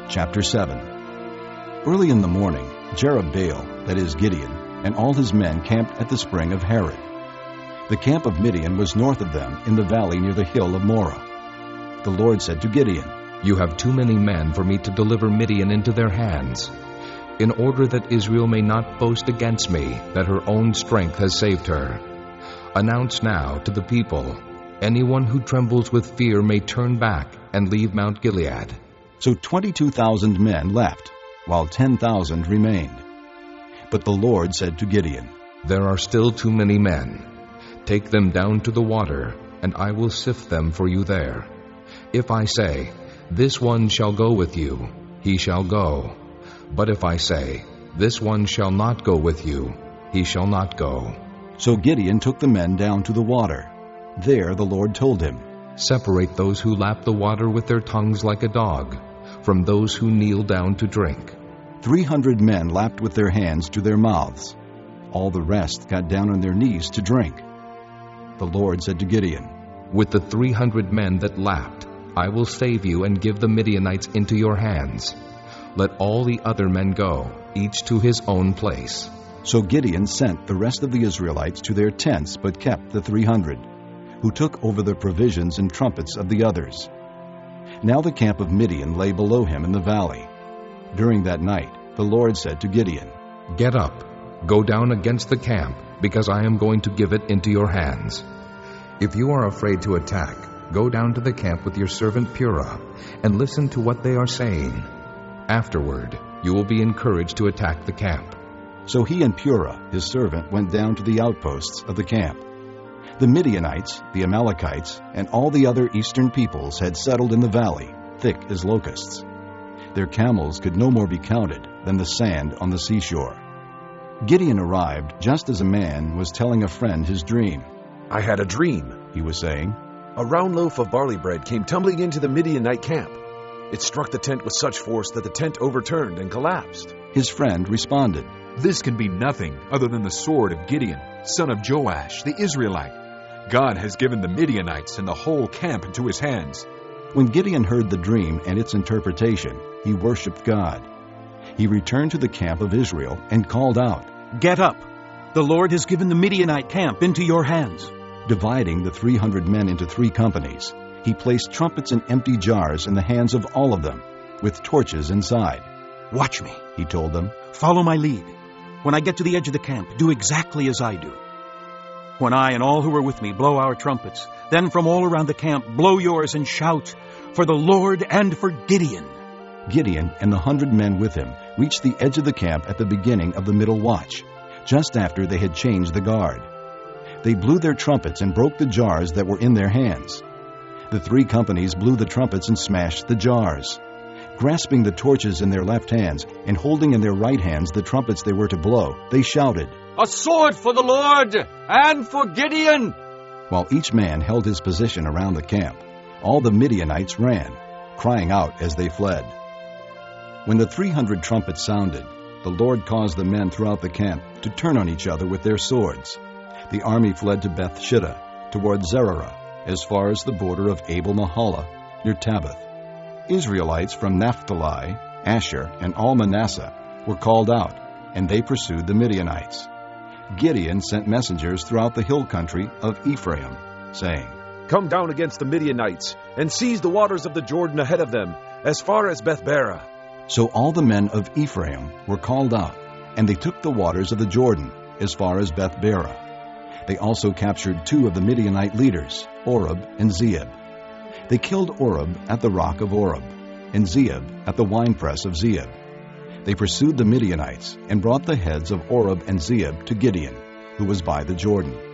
Chapter 7. Early in the morning, Jerubbaal, that is Gideon, and all his men camped at the spring of Harod. The camp of Midian was north of them in the valley near the hill of Moreh. The Lord said to Gideon, "You have too many men for me to deliver Midian into their hands. In order that Israel may not boast against me that her own strength has saved her, announce now to the people, anyone who trembles with fear may turn back and leave Mount Gilead." So 22,000 men left, while 10,000 remained. But the Lord said to Gideon, "There are still too many men. Take them down to the water, and I will sift them for you there. If I say, 'This one shall go with you,' he shall go. But if I say, 'This one shall not go with you,' he shall not go." So Gideon took the men down to the water. There the Lord told him, "Separate those who lap the water with their tongues like a dog, from those who kneel down to drink." 300 men lapped with their hands to their mouths. All the rest got down on their knees to drink. The Lord said to Gideon, "With the 300 men that lapped, I will save you and give the Midianites into your hands. Let all the other men go, each to his own place." So Gideon sent the rest of the Israelites to their tents, but kept the 300, who took over the provisions and trumpets of the others. Now the camp of Midian lay below him in the valley. During that night, the Lord said to Gideon, "Get up, go down against the camp, because I am going to give it into your hands. If you are afraid to attack, go down to the camp with your servant Purah, and listen to what they are saying. Afterward, you will be encouraged to attack the camp." So he and Purah, his servant, went down to the outposts of the camp. The Midianites, the Amalekites, and all the other eastern peoples had settled in the valley, thick as locusts. Their camels could no more be counted than the sand on the seashore. Gideon arrived just as a man was telling a friend his dream. "I had a dream," he was saying. "A round loaf of barley bread came tumbling into the Midianite camp. It struck the tent with such force that the tent overturned and collapsed." His friend responded, "This can be nothing other than the sword of Gideon, son of Joash, the Israelite. God has given the Midianites and the whole camp into his hands." When Gideon heard the dream and its interpretation, he worshipped God. He returned to the camp of Israel and called out, "Get up! The Lord has given the Midianite camp into your hands." Dividing the 300 men into 3 companies, he placed trumpets and empty jars in the hands of all of them, with torches inside. "Watch me," he told them. "Follow my lead. When I get to the edge of the camp, do exactly as I do. When I and all who are with me blow our trumpets, then from all around the camp blow yours and shout, 'For the Lord and for Gideon.'" Gideon and the 100 men with him reached the edge of the camp at the beginning of the middle watch, just after they had changed the guard. They blew their trumpets and broke the jars that were in their hands. The 3 companies blew the trumpets and smashed the jars. Grasping the torches in their left hands and holding in their right hands the trumpets they were to blow, they shouted, "A sword for the Lord and for Gideon!" While each man held his position around the camp, all the Midianites ran, crying out as they fled. When the 300 trumpets sounded, the Lord caused the men throughout the camp to turn on each other with their swords. The army fled to Beth Shittah, toward Zererah, as far as the border of Abel-Mahalah, near Tabbath. Israelites from Naphtali, Asher, and all Manasseh were called out, and they pursued the Midianites. Gideon sent messengers throughout the hill country of Ephraim, saying, "Come down against the Midianites, and seize the waters of the Jordan ahead of them, as far as Beth-barah." So all the men of Ephraim were called out, and they took the waters of the Jordan, as far as Beth-barah. They also captured 2 of the Midianite leaders, Oreb and Zeeb. They killed Oreb at the rock of Oreb, and Zeeb at the winepress of Zeeb. They pursued the Midianites and brought the heads of Oreb and Zeeb to Gideon, who was by the Jordan.